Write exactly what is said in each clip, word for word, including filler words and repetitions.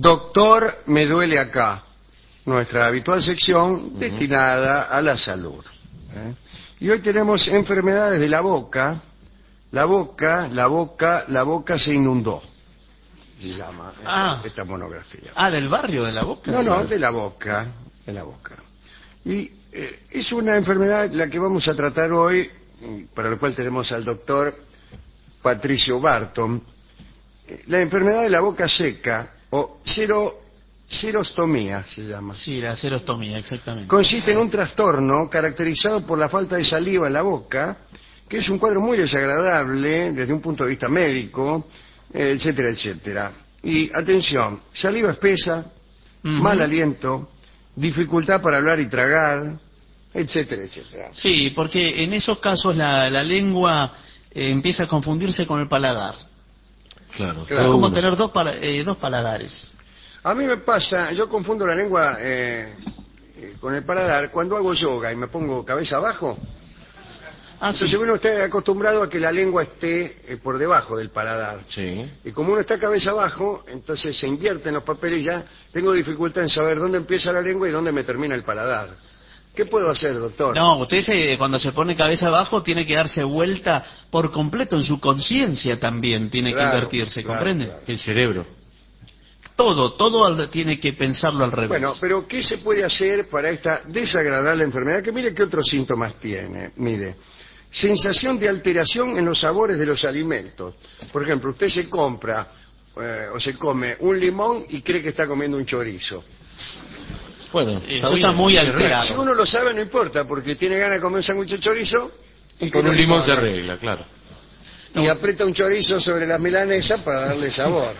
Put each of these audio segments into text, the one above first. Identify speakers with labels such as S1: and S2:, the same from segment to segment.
S1: Doctor, me duele acá, nuestra habitual sección uh-huh. destinada a la salud. ¿eh? Y hoy tenemos enfermedades de la boca. La boca, la boca, la boca se inundó, se llama
S2: ah.
S1: esta, esta monografía.
S2: Ah, ¿del barrio de la boca?
S1: No, no, de la boca, de la boca. Y eh, es una enfermedad la que vamos a tratar hoy, para lo cual tenemos al doctor Patricio Barton. La enfermedad de la boca seca, o cero, serostomía se llama.
S2: Sí, la serostomía, exactamente.
S1: Consiste en un trastorno caracterizado por la falta de saliva en la boca, que es un cuadro muy desagradable desde un punto de vista médico, etcétera, etcétera. Y atención, saliva espesa, uh-huh. mal aliento, dificultad para hablar y tragar, etcétera, etcétera.
S2: Sí, porque en esos casos la, la lengua eh, empieza a confundirse con el paladar.
S3: Claro,
S2: claro. Es como uno. tener dos, pala eh, dos paladares.
S1: A mí me pasa, yo confundo la lengua eh, eh, con el paladar cuando hago yoga y me pongo cabeza abajo. Ah, Entonces sí. uno está acostumbrado a que la lengua esté eh, por debajo del paladar.
S3: Sí.
S1: Y como uno está cabeza abajo, entonces se invierten los papeles y ya tengo dificultad en saber dónde empieza la lengua y dónde me termina el paladar. ¿Qué puedo hacer, doctor?
S2: No, usted se, cuando se pone cabeza abajo tiene que darse vuelta por completo en su conciencia también, tiene
S1: claro,
S2: que invertirse,
S1: claro,
S2: ¿comprende?
S3: Claro. El cerebro.
S2: Todo, todo tiene que pensarlo al revés.
S1: Bueno, pero ¿qué se puede hacer para esta desagradable enfermedad? Que mire qué otros síntomas tiene. Mire, sensación de alteración en los sabores de los alimentos. Por ejemplo, usted se compra eh, o se come un limón y cree que está comiendo un chorizo.
S3: Bueno,
S2: eso está, está muy alterado.
S1: Si uno lo sabe, no importa, porque tiene ganas de comer un sándwich de chorizo.
S3: Y con un limón se arregla, claro.
S1: Y no. aprieta un chorizo sobre la milanesa para darle sabor.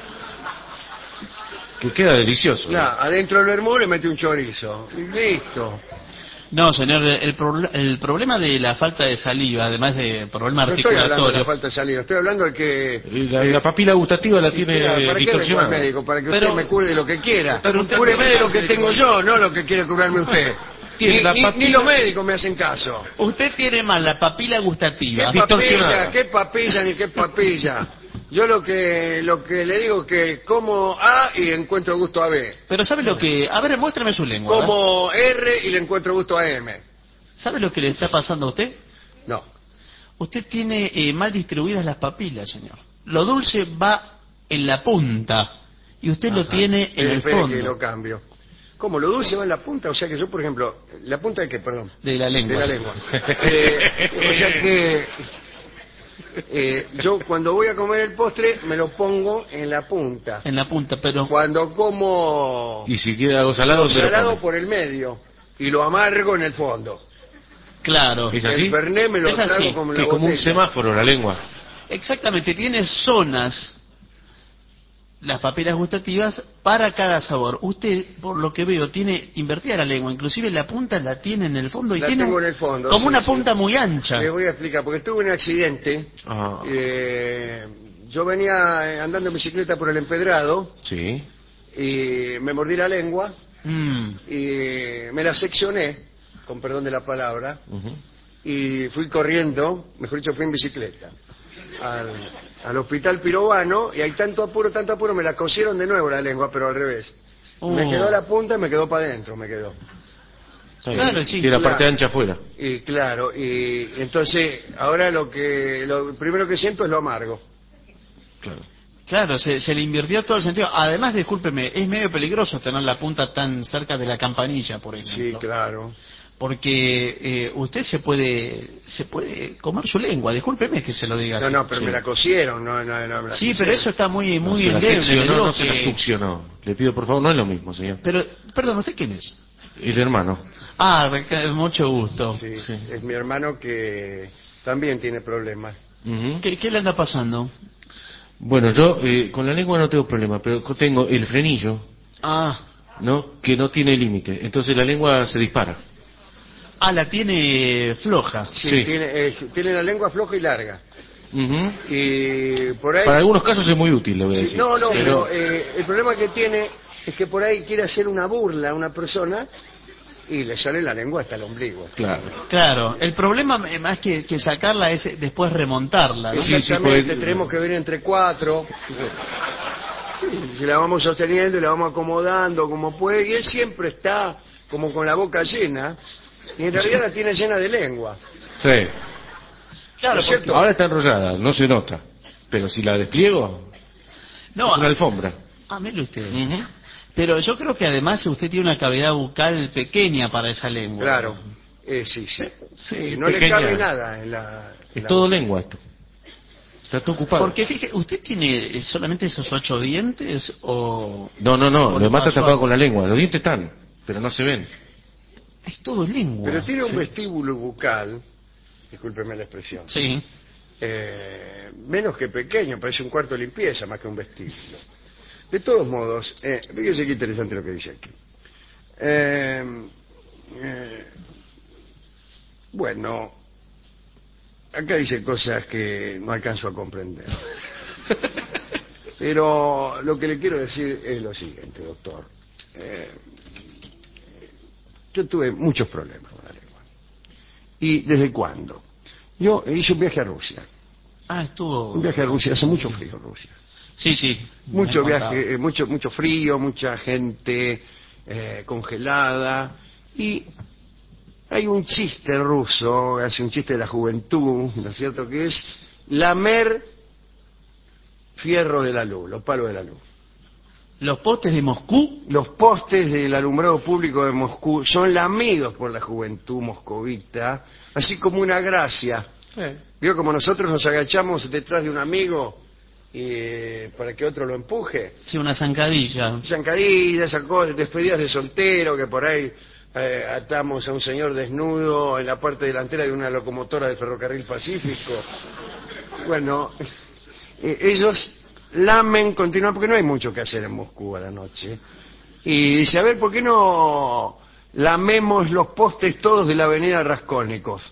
S3: Que queda delicioso.
S1: No, adentro del vermú le mete un chorizo. Y listo.
S2: No, señor, el, pro el problema de la falta de saliva, además de problema
S1: no
S2: articulatorio...
S1: estoy hablando de la falta de saliva, estoy hablando de que...
S3: La, eh, la papila gustativa la tiene
S1: ¿Para
S3: distorsionada.
S1: qué médico? Para que
S2: pero,
S1: usted me cure de lo que quiera.
S2: Pero usted
S1: Cúreme de lo que tengo yo, no lo que quiere curarme usted. Ni,
S3: la
S1: ni,
S3: papila...
S1: ni los médicos me hacen caso.
S2: Usted tiene mal la papila gustativa.
S1: ¿Qué papilla? ¿Qué papilla ni qué papilla? Yo lo que lo que le digo es que como A y le encuentro gusto a B.
S2: Pero ¿sabe lo que...? A ver, muéstrame su lengua.
S1: Como R y le encuentro gusto a M.
S2: ¿Sabe lo que le está pasando a usted?
S1: No.
S2: Usted tiene eh, mal distribuidas las papilas, señor. Lo dulce va en la punta y usted Ajá. lo tiene en
S1: eh,
S2: el fondo.
S1: Que lo cambio. ¿Cómo? ¿Lo dulce va en la punta? O sea que yo, por ejemplo, ¿la punta de qué, perdón?
S2: De la lengua.
S1: De la lengua. eh, o sea que eh, yo cuando voy a comer el postre me lo pongo en la punta.
S2: En la punta, pero...
S1: Cuando como...
S3: Y si quiere algo salado...
S1: salado por el medio y lo amargo en el fondo.
S2: Claro.
S3: ¿Es así?
S1: El Fernet me lo
S2: es
S1: trago
S2: así.
S1: como,
S3: que como un semáforo la lengua.
S2: Exactamente, tiene zonas, las papilas gustativas, para cada sabor. Usted, por lo que veo, tiene invertida la lengua, inclusive la punta la tiene en el fondo. Y
S1: la
S2: tiene
S1: tengo
S2: un,
S1: en el fondo.
S2: como
S1: sí,
S2: una
S1: sí.
S2: punta muy ancha.
S1: Le voy a explicar, porque tuve un accidente.
S3: Ah.
S1: Eh, yo venía andando en bicicleta por el empedrado.
S3: Sí.
S1: Y me mordí la lengua.
S2: Mm.
S1: Y me la seccioné, con perdón de la palabra,
S3: uh-huh.
S1: y fui corriendo, mejor dicho, fui en bicicleta, al, al hospital Pirovano, y hay tanto apuro, tanto apuro, me la cosieron de nuevo la lengua, pero al revés.
S2: Oh.
S1: Me quedó la punta y me quedó para adentro, me quedó.
S3: Sí,
S2: claro, sí.
S3: Y la
S1: claro.
S3: parte ancha afuera.
S1: Y claro, y entonces, ahora lo que lo primero que siento es lo amargo.
S3: Claro.
S2: Claro, se, se le invirtió todo el sentido. Además, discúlpeme, es medio peligroso tener la punta tan cerca de la campanilla, por ejemplo.
S1: Sí, claro.
S2: Porque eh, usted se puede se puede comer su lengua, discúlpeme que se lo diga
S1: No,
S2: así.
S1: no, pero
S2: sí.
S1: me la cosieron, no, no, no me la
S2: Sí,
S1: cosieron.
S2: pero eso está muy muy
S3: no,
S2: endeble.
S3: No, no
S2: que...
S3: se la succionó. Le pido por favor, no es lo mismo, señor.
S2: Pero, perdón, ¿usted quién es?
S3: El hermano.
S2: Ah, mucho gusto.
S1: Sí,
S3: sí.
S1: Es mi hermano que también tiene problemas.
S3: Uh-huh.
S2: ¿Qué, ¿Qué le anda pasando?
S3: Bueno, yo eh, con la lengua no tengo problema, pero tengo el frenillo,
S2: Ah.
S3: ¿no? Que no tiene límite. Entonces la lengua se dispara.
S2: Ah, la tiene floja.
S1: Sí,
S3: Sí.
S1: Tiene, eh, tiene la lengua floja y larga.
S3: Uh-huh.
S1: Y por ahí...
S3: Para algunos casos es muy útil, le voy a
S1: Sí,
S3: decir.
S1: no, no,
S3: pero,
S1: pero eh, el problema que tiene es que por ahí quiere hacer una burla a una persona y le sale la lengua hasta el ombligo.
S3: Claro.
S2: Claro, el problema más que, que sacarla es después remontarla, ¿no?
S3: Sí,
S1: Exactamente,
S3: sí, puede-
S1: tenemos que venir entre cuatro. Se la vamos sosteniendo y la vamos acomodando como puede, y él siempre está como con la boca llena, y en realidad la tiene llena de lengua.
S3: Sí.
S2: Claro,
S1: ¿No es cierto?
S3: Ahora está enrollada, no se nota. Pero si la despliego,
S2: no,
S3: es una alfombra.
S2: ah, mire usted.
S3: Ujú.
S2: Pero yo creo que además usted tiene una cavidad bucal pequeña para esa lengua.
S1: Claro, eh, sí, sí.
S3: Sí,
S1: Sí, no
S3: pequeña.
S1: le cabe nada en la... en
S3: Es
S1: la
S3: todo
S1: boca.
S3: lengua esto. Está todo ocupado.
S2: Porque fíjese, ¿usted tiene solamente esos ocho dientes o...?
S3: No, no,
S2: o
S3: no, lo
S2: le
S3: demás está
S2: pasó
S3: tapado
S2: algo?
S3: con la lengua. Los dientes están, pero no se ven.
S2: Es todo lengua.
S1: Pero tiene un
S3: Sí.
S1: vestíbulo bucal, discúlpeme la expresión,
S2: Sí.
S1: eh, menos que pequeño, parece un cuarto de limpieza más que un vestíbulo. De todos modos, eh, fíjese qué interesante lo que dice aquí. Eh, eh, bueno, acá dice cosas que no alcanzo a comprender. Pero lo que le quiero decir es lo siguiente, doctor. Eh, yo tuve muchos problemas con la lengua. ¿Y desde cuándo? Yo hice un viaje a Rusia.
S2: Ah, estuvo...
S1: Un viaje a Rusia, hace mucho frío en Rusia.
S2: Sí, sí. me
S1: Mucho
S2: han contado.
S1: viaje, eh, mucho, mucho frío, mucha gente eh, congelada. Y hay un chiste ruso, hace un chiste de la juventud, ¿no es cierto? Que es lamer fierro de la luz, los palos de la luz.
S2: Los postes de Moscú.
S1: Los postes del alumbrado público de Moscú son lamidos por la juventud moscovita, así como una gracia. ¿Vio como nosotros nos agachamos detrás de un amigo y, eh, para que otro lo empuje?
S2: Sí, una zancadilla.
S1: Zancadillas, sacó despedidas de soltero, que por ahí eh, atamos a un señor desnudo en la parte delantera de una locomotora de Ferrocarril Pacífico. Bueno, eh, ellos lamen continuamente, porque no hay mucho que hacer en Moscú a la noche. Y dice, a ver, ¿por qué no lamemos los postes todos de la avenida Raskolnikov?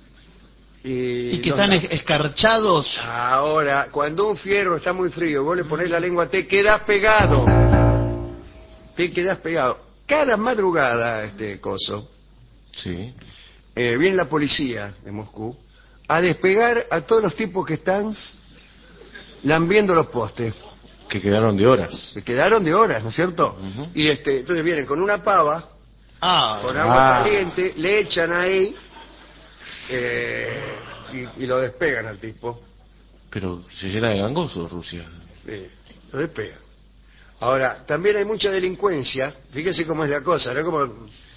S1: Y,
S2: Y que
S1: los
S2: están
S1: la-
S2: es- escarchados.
S1: Ahora, cuando un fierro está muy frío, vos le ponés la lengua, te quedás pegado. Te quedás pegado. Cada madrugada, este coso,
S3: Sí.
S1: eh, viene la policía de Moscú a despegar a todos los tipos que están lambiendo los postes.
S3: Que quedaron de horas.
S1: Se quedaron de horas, ¿no es cierto?
S3: Ujú.
S1: Y este, entonces vienen con una pava,
S2: Ah,
S1: con agua
S3: Ah.
S1: caliente, le echan ahí eh, y, y lo despegan al tipo.
S3: Pero se llena de gangosos Rusia.
S1: Eh, lo despegan. Ahora, también hay mucha delincuencia, fíjese cómo es la cosa, ¿no? Como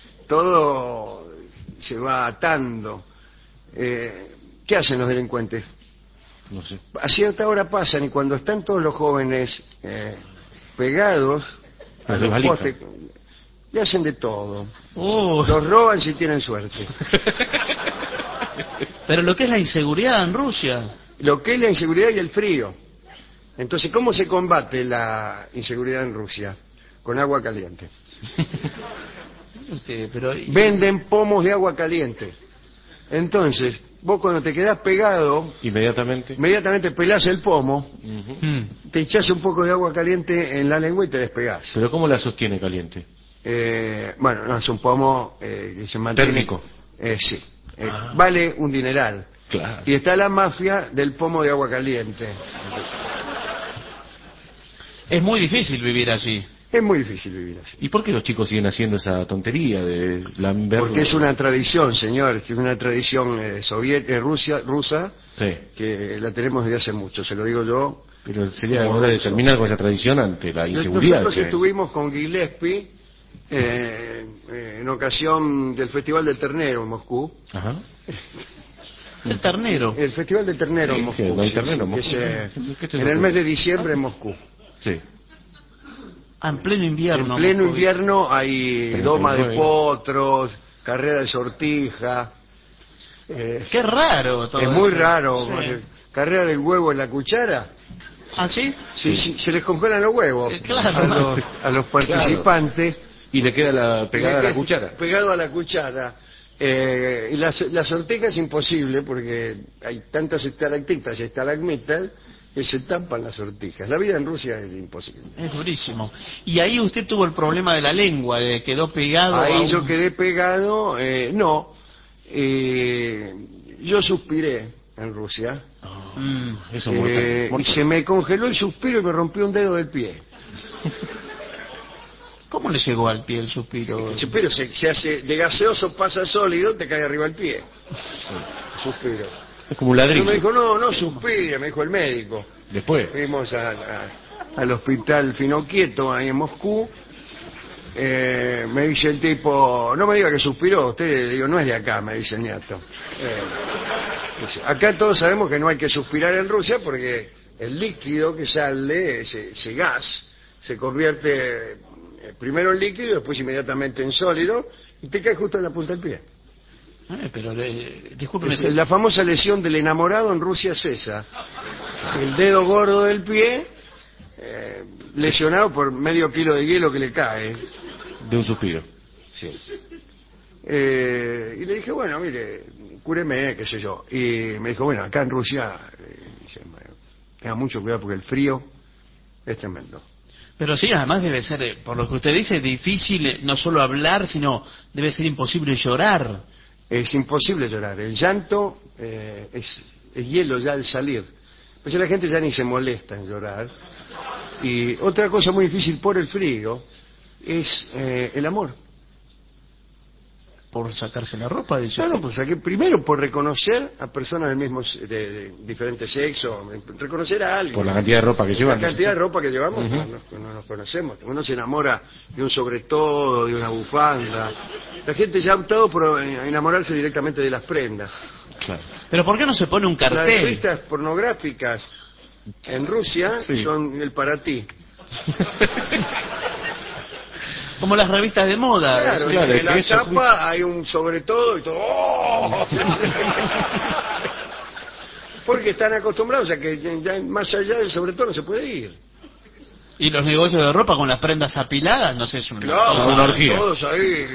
S1: todo se va atando. Eh, ¿Qué hacen los delincuentes?
S3: No sé.
S1: A cierta hora pasan y cuando están todos los jóvenes eh, pegados a
S3: Los
S1: los
S3: desvalijan.
S1: postes, le hacen de todo.
S2: Uh,
S1: Los roban si tienen suerte.
S2: pero lo que es la inseguridad en Rusia.
S1: Lo que es la inseguridad y el frío. Entonces, ¿cómo se combate la inseguridad en Rusia? Con agua caliente.
S2: Usted, pero
S1: Venden pomos de agua caliente. Entonces, vos cuando te quedás pegado,
S3: Inmediatamente.
S1: inmediatamente pelás el pomo,
S3: Ujú.
S2: Mm.
S1: te echás un poco de agua caliente en la lengua y te despegás.
S3: Pero ¿cómo la sostiene caliente?
S1: Eh, bueno, no, es un pomo eh, que se mantiene...
S3: Térmico.
S1: Eh, sí. Eh,
S3: Ah.
S1: Vale un dineral.
S3: Claro.
S1: Y está la mafia del pomo de agua caliente.
S2: Es muy difícil vivir allí.
S1: Es muy difícil vivir así.
S3: ¿Y por qué los chicos siguen haciendo esa tontería de lamber?
S1: Porque es una tradición, señor, es una tradición eh, soviética, Rusia, rusa,
S3: Sí.
S1: que la tenemos desde hace mucho, se lo digo yo.
S3: Pero sería
S1: Como
S3: hora de
S1: ruso.
S3: terminar con esa tradición ante la inseguridad.
S1: Nosotros
S3: que-
S1: estuvimos con Gillespie eh, eh, en ocasión del Festival del Ternero en Moscú.
S3: Ajá.
S2: El ternero.
S1: El Festival del Ternero
S3: Sí,
S1: en Moscú.
S3: que no hay
S1: sí,
S3: ternero en
S1: sí, que
S3: Moscú.
S1: se-
S3: ¿Qué te
S1: en el
S3: sorprende?
S1: mes de diciembre en Moscú.
S3: Sí.
S2: Ah, en pleno invierno.
S1: En pleno
S2: Moscú.
S1: invierno hay
S3: treinta y
S1: doma de
S3: nueve.
S1: potros, carrera de sortija. eh,
S2: Qué raro todo
S1: es muy
S2: eso.
S1: raro.
S2: Sí.
S1: porque Carrera del huevo en la cuchara.
S2: ¿Ah, sí?
S1: Sí, sí, se les congelan los huevos
S2: Eh, claro.
S1: a, los, a los participantes.
S3: Y le queda la pegada a la
S1: Le-
S3: cuchara.
S1: Pegado a la cuchara. Eh, y la, la sortija es imposible porque hay tantas estalactitas y estalagmitas que se tapan las sortijas. La vida en Rusia es imposible.
S2: Es durísimo. Y ahí usted tuvo el problema de la lengua, le quedó pegado a
S1: Ahí
S2: un-
S1: yo quedé pegado, eh, no, eh, yo suspiré en Rusia
S2: Mm.
S3: Eso es mortal.
S1: eh, y
S3: mortal.
S1: se me congeló el suspiro y me rompió un dedo del pie.
S2: ¿Cómo le llegó al pie el suspiro?
S1: El suspiro se, se hace de gaseoso, pasa a sólido, te cae arriba el pie. El suspiro.
S3: Es como un
S1: Pero
S3: ladrillo.
S1: me dijo, no, no suspire, me dijo el médico.
S3: Después.
S1: Fuimos a, a- al hospital Finoquieto, ahí en Moscú. Eh, me dice el tipo, no me diga que suspiró, usted, le digo, no es de acá, me dice el nieto. Eh, dice, acá todos sabemos que no hay que suspirar en Rusia porque el líquido que sale, ese, ese gas, se convierte eh, primero en líquido y después inmediatamente en sólido y te cae justo en la punta del pie.
S2: Eh, pero, eh, discúlpeme.
S1: Es-
S2: si-
S1: la famosa lesión del enamorado en Rusia es esa. El dedo gordo del pie, eh, lesionado por medio kilo de hielo que le cae.
S3: De un suspiro.
S1: Sí. Eh, y le dije, bueno, mire, cúreme, qué sé yo. Y me dijo, bueno, acá en Rusia, eh, dice, bueno, tenga mucho cuidado porque el frío es tremendo.
S2: Pero sí, además debe ser, eh, por lo que usted dice, difícil eh, no solo hablar, sino debe ser imposible llorar.
S1: Es imposible llorar. El llanto eh, es, es hielo ya al salir. Pues la gente ya ni se molesta en llorar. Y otra cosa muy difícil por el frío es eh, el amor.
S2: Por sacarse la ropa, dice.
S1: Claro, pues aquí, primero por reconocer a personas del mismo se- de, de diferente sexo, reconocer a alguien.
S3: Por la cantidad de ropa que
S1: Por
S3: llevan.
S1: La cantidad de ropa que llevamos,
S3: Ujú.
S1: no, nos, no nos conocemos. Uno se enamora de un sobretodo, de una bufanda. La gente ya ha optado por eh, enamorarse directamente de las prendas.
S3: Claro.
S2: Pero ¿por qué no se pone un
S1: Las
S2: cartel?
S1: revistas pornográficas en Rusia
S3: Sí.
S1: son el para ti.
S2: Como las revistas de moda.
S1: Claro,
S3: claro,
S1: en
S3: es
S1: la
S3: que eso-
S1: tapa hay un sobretodo y todo. ¡Oh! Porque están acostumbrados a que ya más allá del sobretodo no se puede ir.
S2: Y los negocios de ropa con las prendas apiladas, no sé, es una
S1: Claro,
S2: cosa-
S3: una orgía.
S1: todos ahí.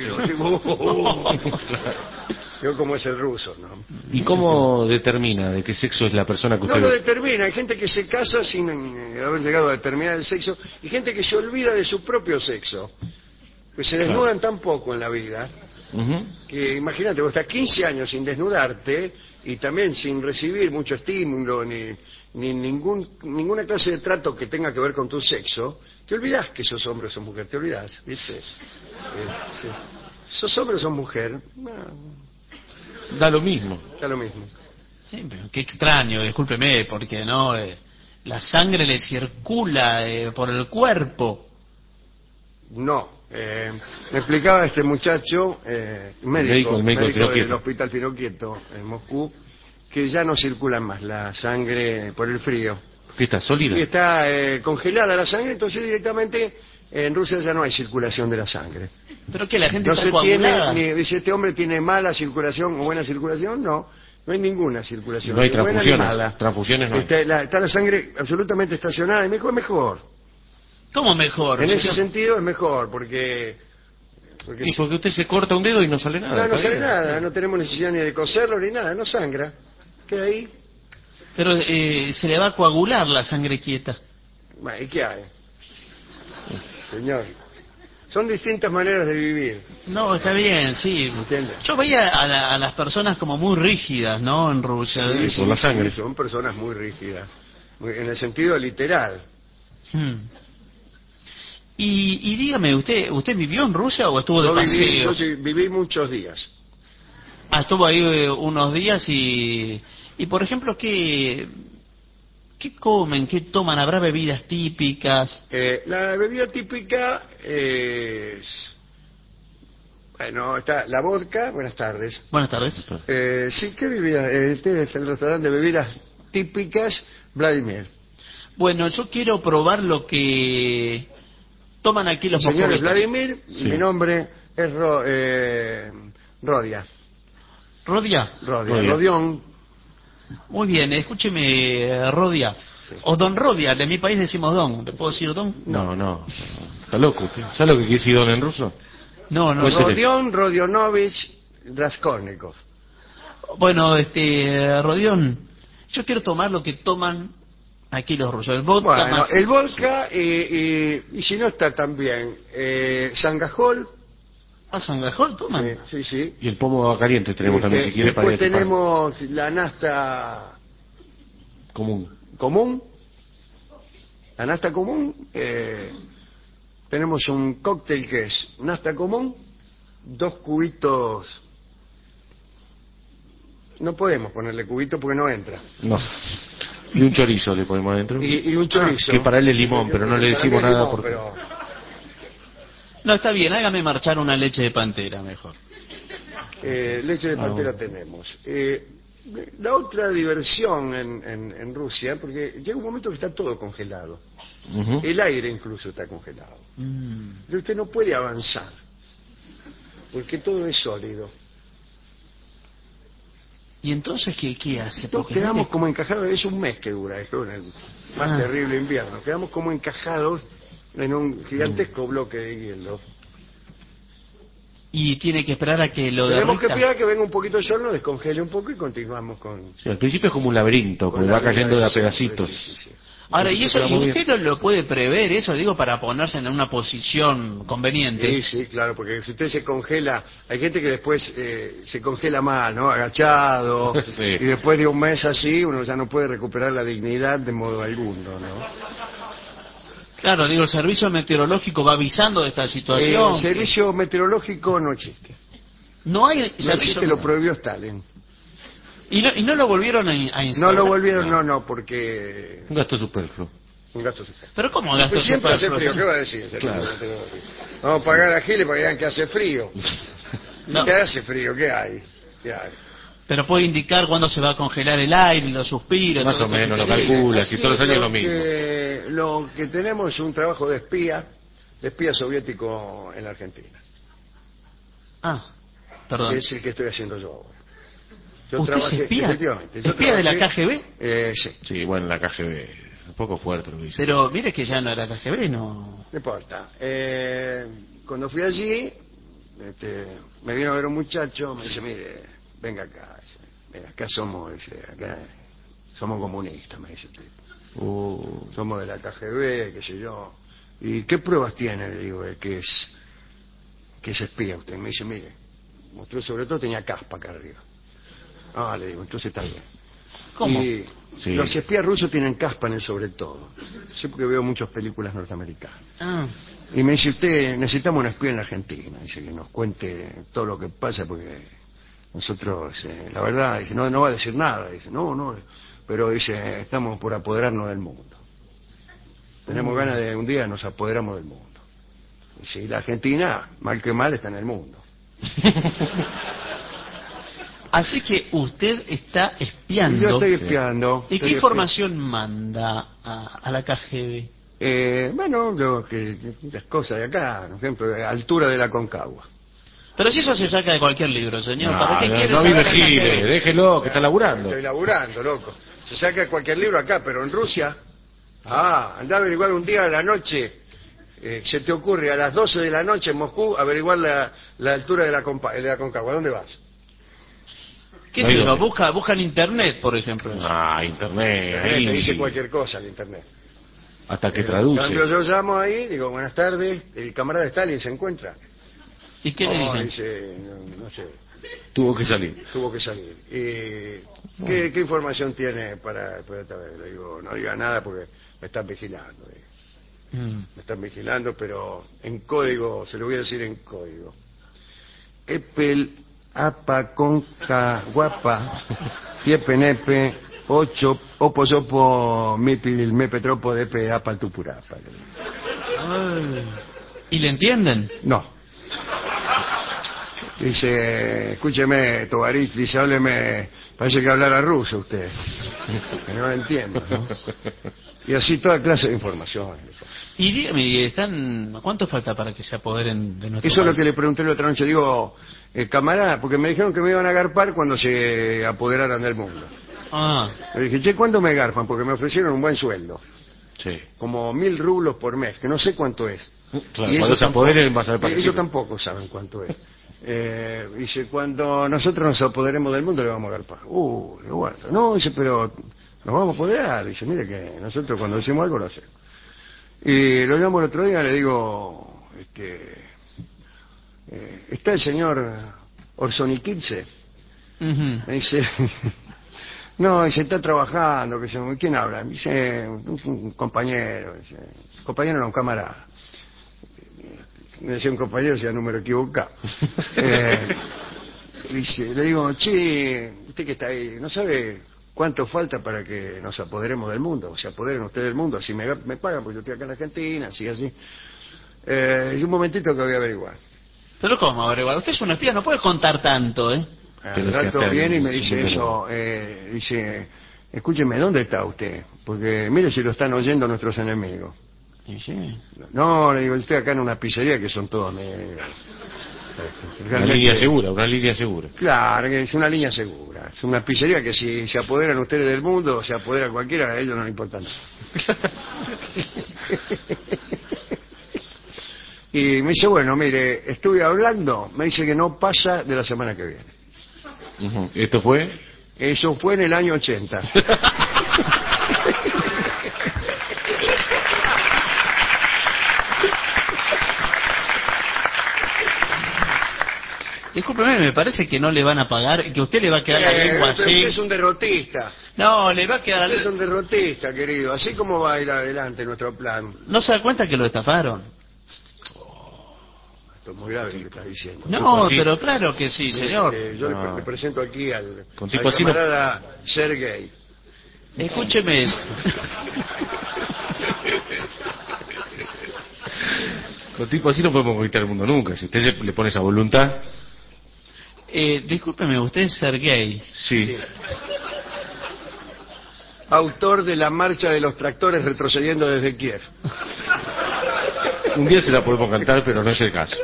S1: Yo como es el ruso, ¿no?
S3: ¿Y cómo determina de qué sexo es la persona que
S1: No
S3: usted
S1: lo
S3: ve?
S1: determina. Hay gente que se casa sin eh, haber llegado a determinar el sexo y gente que se olvida de su propio sexo. Pues se
S3: Claro.
S1: desnudan tan poco en la vida
S3: Ujú.
S1: que imagínate, vos estás quince años sin desnudarte y también sin recibir mucho estímulo ni, ni ningún, ninguna clase de trato que tenga que ver con tu sexo, te olvidás que sos hombre o sos mujer, te olvidás, ¿viste? Eh, sí. ¿Sos hombre o sos mujer? No,
S3: Da lo mismo.
S1: da lo mismo.
S2: Sí, pero qué extraño, discúlpeme, porque no, eh, la sangre le circula eh, por el cuerpo.
S1: No. Eh, me explicaba este muchacho, eh, médico,
S3: médico, el médico de
S1: médico del
S3: Finoquieto.
S1: hospital Finoquieto en Moscú, que ya no circula más la sangre por el frío.
S3: ¿Qué está? ¿Sólida?
S1: Y está eh, congelada la sangre, entonces directamente en Rusia ya no hay circulación de la sangre.
S2: Pero que la gente
S1: No
S2: está
S1: se tiene,
S2: coagulada.
S1: ni, dice este hombre tiene mala circulación o buena circulación, no, no hay ninguna circulación.
S3: No hay
S1: ni buena ni
S3: transfusiones.
S1: mala.
S3: Transfusiones no hay.
S1: Está la, está la sangre absolutamente estacionada y mejor, mejor.
S2: ¿Cómo mejor?
S1: En
S2: Si
S1: ese
S2: no-
S1: sentido es mejor, porque... porque
S3: Y porque usted se corta un dedo y no sale nada.
S1: no, no
S3: ¿para
S1: sale
S3: qué?
S1: nada, no tenemos necesidad ni de coserlo ni nada, no sangra. Queda ahí.
S2: Pero eh, se le va a coagular la sangre quieta.
S1: Bueno, ¿y qué hay? Señor, son distintas maneras de vivir,
S2: No, está bien, sí.
S1: ¿entiende?
S2: Yo veía a, la- a las personas como muy rígidas, ¿no? En Rusia.
S3: Sí, por la sangre.
S1: Son personas muy rígidas, muy- en el sentido literal.
S2: Hmm. Y, y dígame, ¿usted usted vivió en Rusia o estuvo de
S1: Yo viví,
S2: paseo?
S1: yo sí viví muchos días.
S2: Ah, estuvo ahí eh, unos días y... Y, por ejemplo, ¿qué, ¿qué comen? ¿Qué toman? ¿Habrá bebidas típicas?
S1: Eh, la bebida típica es... Bueno, está la vodka, buenas tardes.
S2: Buenas tardes.
S1: Eh, sí, ¿qué bebida? Eh, Este es el restaurante de bebidas típicas Vladimir.
S2: Bueno, yo quiero probar lo que toman aquí los
S1: Señores
S2: moscovitas.
S1: Vladimir,
S3: Sí.
S1: mi nombre es Ro- eh, Rodia.
S2: ¿Rodia?
S1: Rodia,
S3: Rodia.
S1: Rodión.
S2: Muy bien, escúcheme, eh, Rodia.
S1: Sí.
S2: O Don Rodia, de mi país decimos Don. ¿Le puedo decir Don?
S3: No, no. Está loco usted. ¿Sabe lo que quiere decir don en ruso?
S2: No, no.
S3: Pues-
S2: no.
S1: Rodión Rodionovich Raskolnikov.
S2: Bueno, este, eh, Rodión, yo quiero tomar lo que toman aquí los rusos. El vodka
S1: Bueno,
S2: más...
S1: el vodka y, y, y si no está también eh, Sangajol.
S2: ¿Ah, Sangajol toman?
S1: Sí, sí, sí.
S3: Y el pomo de agua caliente tenemos también,
S1: Este,
S3: si quiere, para
S1: después
S3: ir a tapar.
S1: tenemos la nasta
S3: Común.
S1: común. La nasta común. Eh, tenemos un cóctel que es nafta común, dos cubitos. No podemos ponerle cubito porque no entra.
S3: No. Y un chorizo le ponemos adentro.
S1: Y, y un chorizo.
S3: Ah, que para él es limón, pero no le
S1: Para
S3: decimos
S1: mí es
S3: nada
S1: limón,
S3: porque...
S1: pero,
S2: No, está bien, hágame marchar una leche de pantera mejor.
S1: eh, leche de
S3: Ah,
S1: pantera
S3: bueno.
S1: tenemos. Eh, la otra diversión en, en, en Rusia, porque llega un momento que está todo congelado.
S3: Ujú.
S1: El aire incluso está congelado.
S2: Mm.
S1: Y usted no puede avanzar, porque todo es sólido.
S2: ¿Y entonces qué, qué hace?
S1: Nos
S2: Porque
S1: quedamos
S2: no le-
S1: como encajados, es un mes que dura esto, en el más
S2: Ah.
S1: terrible invierno. Quedamos como encajados en un gigantesco bloque de hielo.
S2: Y tiene que esperar a que lo
S1: Tenemos que
S2: derrita.
S1: esperar a que venga un poquito el sol, nos descongele un poco y continuamos con...
S3: Sí, al principio es como un laberinto,
S1: con
S3: porque
S1: la
S3: va cayendo de
S1: vida
S3: a
S1: de siempre,
S3: pedacitos.
S1: sí, sí, sí.
S2: Ahora, ¿y eso
S3: Pero
S2: y
S3: muy
S2: usted lo, lo puede prever, eso digo, para ponerse en una posición conveniente?
S1: Sí, sí, claro, porque si usted se congela, hay gente que después eh, se congela mal, ¿no? Agachado,
S3: Sí.
S1: y después de un mes así uno ya no puede recuperar la dignidad de modo alguno, ¿no?
S2: Claro, digo, el servicio meteorológico va avisando de esta
S1: Eh,
S2: situación.
S1: el servicio meteorológico no existe.
S2: No hay
S1: No
S2: servicio.
S1: existe, lo prohibió Stalin.
S2: Y no, y no lo volvieron a, in- a
S1: No
S2: instaurar.
S1: lo volvieron,
S3: No.
S1: no, no, porque
S3: Un gasto superfluo.
S1: un gasto social.
S2: Pero ¿cómo gasto
S1: Pues siempre hace
S2: superfluo?
S1: frío, ¿qué va a decir?
S3: Claro.
S1: Vamos a pagar a Giles para que digan que hace frío.
S2: No,
S1: ¿Qué hace frío? ¿Qué hay? ¿Qué hay?
S2: pero puede indicar cuándo se va a congelar el aire, los suspiros.
S3: Más
S2: todo
S3: o
S2: esto
S3: menos,
S2: que
S3: lo
S2: usted dice.
S3: calcula, si todos los años es lo mismo.
S1: Que, lo que tenemos es un trabajo de espía, de espía soviético en la Argentina.
S2: Ah, perdón.
S1: Que es el que estoy haciendo yo ahora. Yo
S2: ¿Usted es
S1: trabajé-
S2: espía?
S1: efectivamente, yo
S2: ¿Espía de la
S1: trabajé-
S2: K G B?
S1: Eh, sí,
S3: Sí, bueno, la K G B es un poco fuerte lo que dice.
S2: Pero mire que ya no era K G B, no.
S1: no importa. Eh, cuando fui allí, este, me vino a ver un muchacho, me dice, mire, venga acá, dice, mira, acá somos, dice, acá somos comunistas, me dice el tipo.
S3: Uh,
S1: Somos de la K G B, qué sé yo. ¿Y qué pruebas tiene? Le digo, de que es que es espía usted. Me dice, mire, mostró, sobre todo tenía caspa acá arriba. Ah, le digo, entonces está bien.
S2: ¿Cómo?
S1: Y
S3: Sí.
S1: los espías rusos tienen caspa en el sobre todo. Sé porque veo muchas películas norteamericanas.
S2: Ah,
S1: Y me dice, usted, necesitamos un espía en la Argentina. Dice, que nos cuente todo lo que pasa porque nosotros, eh, la verdad, dice, no, no va a decir nada. Dice, no, no, pero dice, estamos por apoderarnos del mundo. Tenemos ganas de un día nos apoderamos del mundo. Y si la Argentina, mal que mal, está en el mundo.
S2: así que usted está
S1: Y
S2: espiando.
S1: yo estoy espiando.
S2: ¿Y qué
S1: estoy
S2: información manda a, a la K G B?
S1: espiando. Eh, bueno, lo que, las cosas de acá, por ejemplo, altura de la Concagua.
S2: Pero si eso se saca de cualquier libro, señor,
S3: no,
S2: ¿para qué
S3: no,
S2: quiere
S3: no
S2: saber
S3: vive
S2: la K G B?
S3: Giles, déjelo, que está laburando.
S1: Estoy laburando, loco. Se saca cualquier libro acá, pero en Rusia, ah, anda a averiguar un día a la noche, eh, se te ocurre a las doce de la noche en Moscú averiguar la, la altura de la, compa- de la Concagua. ¿Dónde vas?
S2: ¿Qué
S3: No
S2: sé
S3: hay
S2: yo?
S3: dónde.
S2: Busca, busca en internet, por ejemplo.
S3: Ah, internet, ahí.
S1: Te dice cualquier cosa en internet.
S3: Hasta que
S1: En
S3: traduce.
S1: cambio, yo llamo ahí, digo, buenas tardes, el camarada Stalin se encuentra.
S2: ¿Y qué le
S1: No,
S2: dicen?
S1: dice, no, no sé,
S3: Tuvo que salir.
S1: tuvo que salir. Eh, ¿qué, qué información tiene para, para esta vez? Le digo, no diga nada porque me están vigilando. digo.
S2: Mm.
S1: Me están vigilando, pero en código, se lo voy a decir en código. Epel, apa, conca, guapa, piepe, nepe, ocho, opo, sopo, mipil, mepe, tropo, depe, apa, tupurapa.
S2: Ay. ¿Y le entienden?
S1: No. Dice, escúcheme, Tovarich, dice, hábleme, parece que hablara ruso usted. Que no lo entiendo, ¿no? Y así toda clase de información.
S2: Y dígame, ¿están, ¿cuánto falta para que se apoderen de nuestro
S1: Eso es lo
S2: país?
S1: que le pregunté la otra noche. Digo, eh, camarada, porque me dijeron que me iban a agarpar cuando se apoderaran del mundo.
S2: Ah,
S1: Le dije, che, ¿cuándo me garpan? Porque me ofrecieron un buen sueldo.
S3: Sí.
S1: Como mil rublos por mes, que no sé cuánto es.
S3: Claro,
S1: Y
S3: cuando
S1: ellos
S3: se
S1: tampoco-
S3: apoderen va a saber
S1: Ellos
S3: parecido.
S1: tampoco saben cuánto es. Eh, dice, cuando nosotros nos apoderemos del mundo le vamos a agarpar. Uh, digo, bueno, no, dice, pero nos vamos a apoderar. Dice, mire que nosotros cuando decimos algo lo hacemos. Y lo llamo el otro día y le digo, este, eh, ¿está el señor Orsonikidze?
S2: ujú.
S1: Me dice, no, dice, está trabajando, que se, ¿quién habla? Me dice, un, un compañero, dice, compañero no, un camarada. me decía un compañero, si era número equivocado. Eh, dice, le digo, che, usted que está ahí, ¿no sabe cuánto falta para que nos apoderemos del mundo? O se apoderen ustedes del mundo, así me, me pagan, porque yo estoy acá en Argentina, así, así. Eh, y un momentito que voy a averiguar.
S2: Pero ¿cómo averiguar? Usted es un espía, no puede contar tanto, ¿eh?
S1: Al rato viene y me dice eso, eh, dice, escúcheme, ¿dónde está usted? Porque mire si lo están oyendo nuestros enemigos.
S2: ¿Y sí?
S1: No, le digo, estoy acá en una pizzería que son todos amigos.
S3: Una línea segura, una línea segura.
S1: Claro, que es una línea segura. Es una pizzería que si se apoderan ustedes del mundo, se apodera cualquiera, a ellos no les importa nada. Y me dice, bueno, mire, estuve hablando, me dice que no pasa de la semana que viene.
S3: Uh-huh. ¿Esto fue?
S1: Eso fue en el año ochenta.
S2: Discúlpeme, me parece que no le van a pagar, que usted le va a quedar la
S1: Eh,
S2: lengua
S1: usted
S2: así.
S1: es un derrotista.
S2: No, le va a quedar la
S1: Usted es
S2: lengua.
S1: un derrotista, querido. Así como va a ir adelante nuestro plan.
S2: ¿No se da cuenta que lo estafaron?
S1: Esto es muy grave lo que está diciendo.
S2: No,
S3: así.
S2: pero claro que sí, señor.
S1: Eh, yo le,
S3: No.
S1: le presento aquí al,
S3: Con
S1: al
S3: tipo así no-
S1: camarada Sergey.
S2: Escúcheme.
S3: Con tipo así no podemos conquistar el mundo nunca. Si usted le pone esa voluntad.
S2: Eh, discúlpeme, usted es Sergey.
S3: Sí.
S1: Autor de la marcha de los tractores retrocediendo desde Kiev.
S3: Un día se la podemos cantar, pero no es el caso.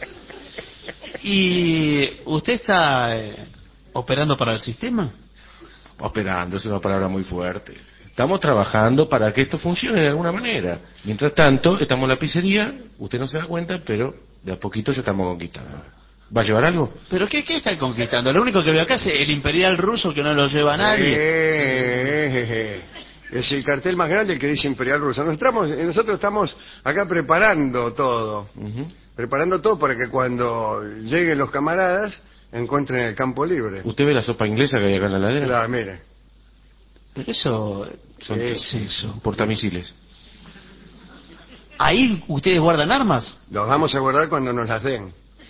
S2: ¿Y usted está eh, operando para el sistema?
S3: Operando, es una palabra muy fuerte. Estamos trabajando para que esto funcione de alguna manera. Mientras tanto, estamos en la pizzería, usted no se da cuenta, pero de a poquito ya estamos conquistando. ¿Va a llevar algo?
S2: ¿Pero qué, qué está conquistando? Lo único que veo acá es el imperial ruso que no lo lleva nadie.
S1: Eh, eh, eh. Es el cartel más grande el que dice Imperial Ruso. Nosotros estamos, nosotros estamos acá preparando todo.
S3: Uh-huh.
S1: Preparando todo para que cuando lleguen los camaradas encuentren el campo libre.
S3: ¿Usted ve la sopa inglesa que hay acá en la heladera?
S1: La, mire.
S2: Pero eso...
S3: Son
S2: ¿Qué es eso?
S3: portamisiles.
S2: ¿Ahí ustedes guardan armas?
S1: Los vamos a guardar cuando nos las den.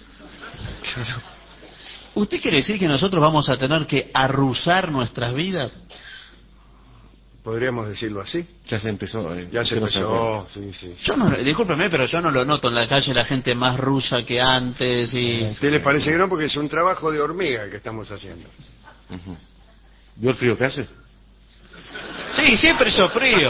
S2: ¿Usted quiere decir que nosotros vamos a tener que arrusar nuestras vidas?
S1: Podríamos decirlo así.
S3: Ya se empezó. eh,
S1: Ya se
S3: usted no se da
S1: empezó, sí, sí.
S2: Yo no, discúlpeme, pero yo no lo noto en la calle la gente más rusa que antes y...
S1: ¿A usted le parece que no? Porque es un trabajo de hormiga el que estamos haciendo.
S3: cuenta. Ujú. ¿Vio el frío que hace?
S2: Sí, siempre hizo frío.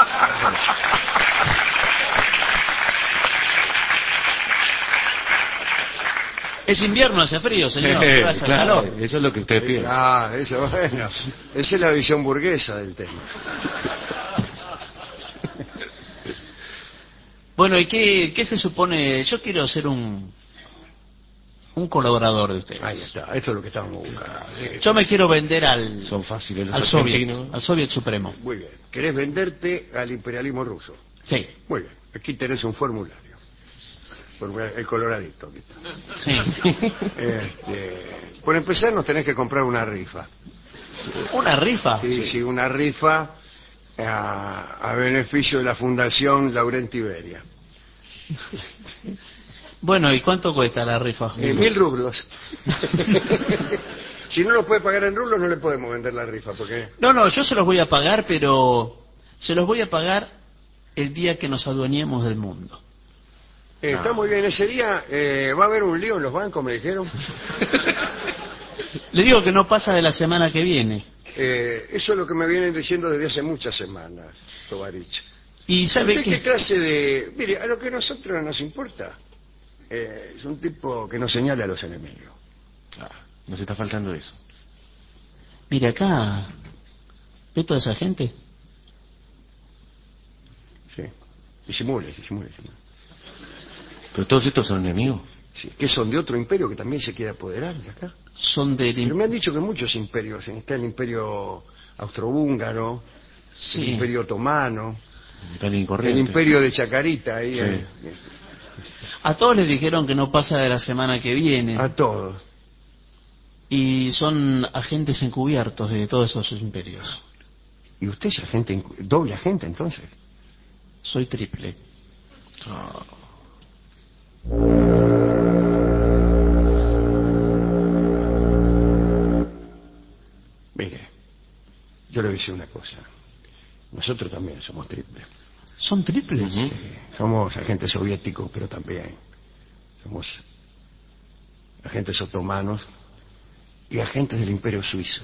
S2: Es invierno, hace frío, señor. ¿Qué va a hacer
S3: Claro,
S2: calor?
S3: eso es lo que usted pide.
S1: Ah, eso, bueno. Esa es la visión burguesa del tema.
S2: Bueno, ¿y qué, qué se supone? Yo quiero ser un un colaborador de ustedes.
S1: Ahí está, esto es lo que estábamos buscando.
S2: Yo me quiero vender al
S3: Son fáciles los
S2: al soviet,
S3: argentinos.
S2: al soviet supremo.
S1: Muy bien. ¿Querés venderte al imperialismo ruso?
S2: Sí,
S1: Muy bien. Aquí tenés un formulario. Formulario- El coloradito. Aquí está.
S2: sí.
S1: Este, por empezar nos tenés que comprar una rifa.
S2: ¿Una rifa?
S1: Sí, sí, una rifa a, a beneficio de la Fundación Laurent Iberia.
S2: Bueno, ¿y cuánto cuesta la rifa?
S1: Eh, mil rublos. Si no lo puede pagar en rublos, no le podemos vender la rifa, porque...
S2: No, no, yo se los voy a pagar, pero se los voy a pagar el día que nos adueñemos del mundo.
S1: Eh, Está muy bien, ese día eh, va a haber un lío en los bancos, me dijeron.
S2: Le digo que no pasa de la semana que viene.
S1: Eh, eso es lo que me vienen diciendo desde hace muchas semanas, Tovarich.
S2: Y sabe
S1: ¿Usted qué
S2: que...
S1: clase de...? Mire, a lo que a nosotros nos importa, eh, es un tipo que nos señala a los enemigos.
S3: Ah, nos está faltando eso.
S2: Mire acá, ¿ve toda esa gente?
S1: Sí. Disimule, disimule, disimule.
S3: Pero todos estos son enemigos.
S1: Sí, que son de otro imperio que también se quiere apoderar de acá.
S2: Son del...
S1: Pero
S2: im-
S1: me han dicho que muchos imperios, está el imperio austrohúngaro, el
S2: Sí.
S1: imperio otomano,
S3: Están
S1: el
S3: incorrientes.
S1: imperio de Chacarita, ahí,
S3: Sí.
S1: eh,
S2: A todos les dijeron que no pasa de la semana que viene.
S1: a todos.
S2: Y son agentes encubiertos de todos esos imperios.
S1: ¿Y usted es agente, encu- doble agente entonces?
S2: Soy triple.
S3: Ah.
S1: yo le voy a decir una cosa. Nosotros también somos triples.
S2: ¿Son triples?
S1: Sí, somos agentes soviéticos, pero también somos agentes otomanos y agentes del Imperio Suizo.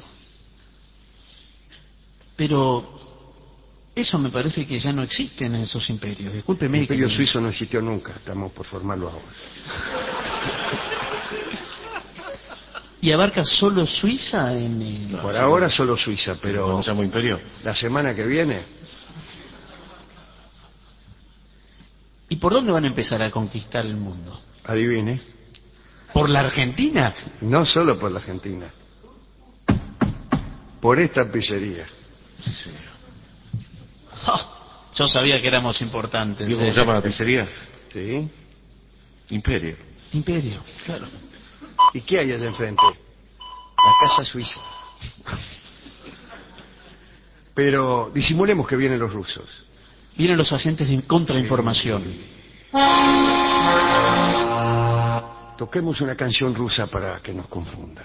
S2: Pero eso me parece que ya no existen en esos imperios. Discúlpeme.
S1: El Imperio
S2: que...
S1: Suizo no existió nunca, estamos por formarlo ahora.
S2: ¿Y abarca solo Suiza? En, eh...
S1: Por no, ahora solo Suiza, pero
S3: ¿no llamo imperio?
S1: La semana que viene.
S2: ¿Y por dónde van a empezar a conquistar el mundo?
S1: Adivine.
S2: ¿Por la Argentina?
S1: No solo por la Argentina. Por esta pizzería.
S2: Sí. Oh, yo sabía que éramos importantes.
S3: ¿Y cómo
S2: eh.
S3: se llama la pizzería?
S1: Sí.
S3: Imperio.
S2: Imperio, claro.
S1: ¿Y qué hay allá enfrente? La Casa Suiza. Pero disimulemos que vienen los rusos.
S2: Vienen los agentes de contrainformación.
S1: Toquemos una canción rusa para que nos confunda.